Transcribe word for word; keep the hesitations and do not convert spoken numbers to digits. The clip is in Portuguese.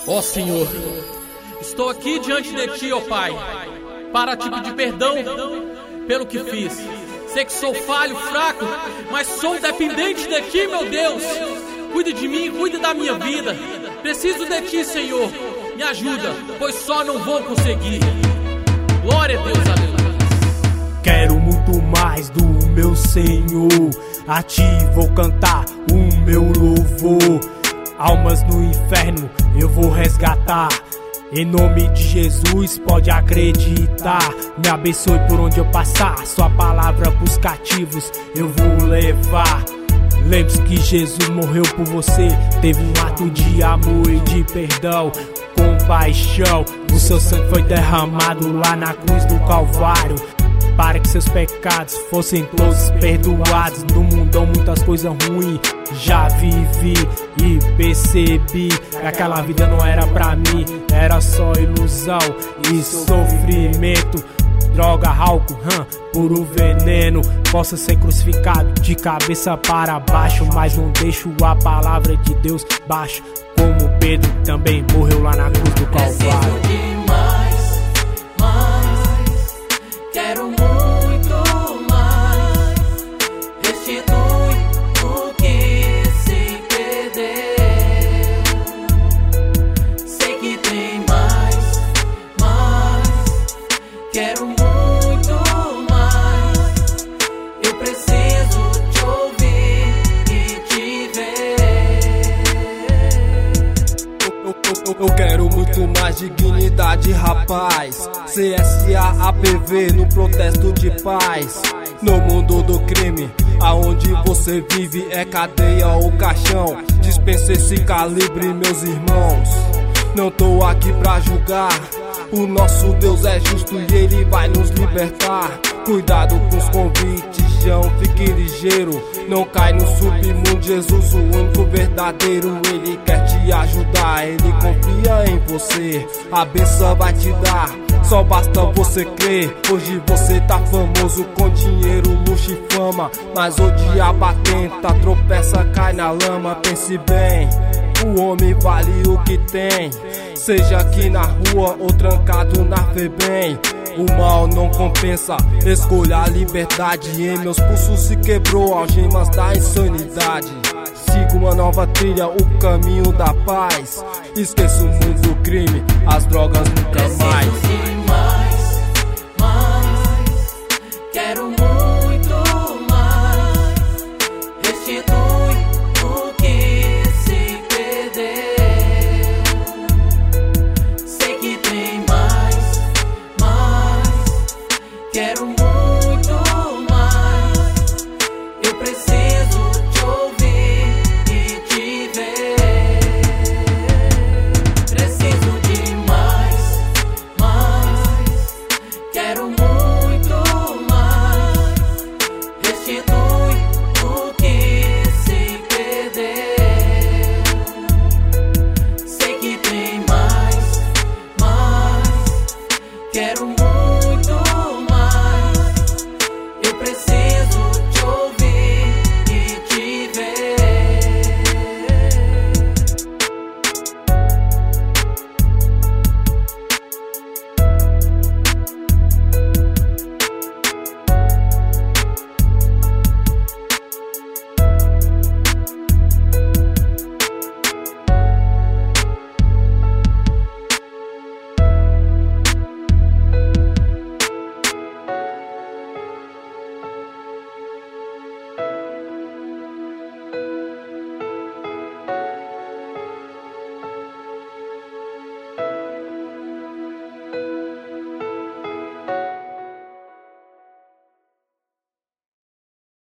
Ó Senhor, estou aqui diante de Ti, ó Pai, para Te pedir perdão pelo que fiz. Sei que sou falho, fraco, mas sou dependente de Ti, meu Deus. Cuide de mim, cuide da minha vida. Preciso de Ti, Senhor. Me ajuda, pois só não vou conseguir. Glória a Deus, aleluia. Quero muito mais do meu Senhor. A Ti vou cantar o meu louvor. Almas no inferno eu vou resgatar. Em nome de Jesus, pode acreditar. Me abençoe por onde eu passar. Sua palavra pros cativos eu vou levar. Lembre-se que Jesus morreu por você. Teve um ato de amor e de perdão, compaixão. O seu sangue foi derramado lá na cruz do Calvário, para que seus pecados fossem todos perdoados. No mundão muitas coisas ruins já vivi e percebi que aquela vida não era pra mim, era só ilusão e sofrimento. Droga, álcool, hum, puro veneno. Posso ser crucificado de cabeça para baixo, mas não deixo a palavra de Deus baixo. Como Pedro também morreu lá na cruz do Calvário. Preciso de mais, mais, quero muito mais. Restitui o que se perdeu. Sei que tem mais, mais, quero muito mais. Eu preciso te ouvir e te ver. Eu, eu, eu quero muito mais dignidade, rapaz. C S A A P V no protesto de paz. No mundo do crime, aonde você vive é cadeia ou caixão. Dispensa esse calibre, meus irmãos. Não tô aqui pra julgar. O nosso Deus é justo e Ele vai nos libertar. Cuidado com os convites, João, fique ligeiro. Não cai no submundo, Jesus, o único verdadeiro. Ele quer te ajudar, Ele confia em você. A benção vai te dar, só basta você crer. Hoje você tá famoso com dinheiro, luxo e fama, mas o diabo atenta, tropeça, cai na lama. Pense bem, o homem vale o que tem, seja aqui na rua ou trancado na FEBEM. O mal não compensa, escolha a liberdade. Em meus pulsos se quebrou algemas da insanidade. Sigo uma nova trilha, o caminho da paz. Esqueço o mundo do crime, as drogas nunca mais. Preciso de mais, mais, quero muito mais. Restitui o que se perdeu. Sei que tem mais, mais, quero muito mais. Eu preciso te ouvir e te ver. Preciso de mais, mais, quero muito mais. Restitui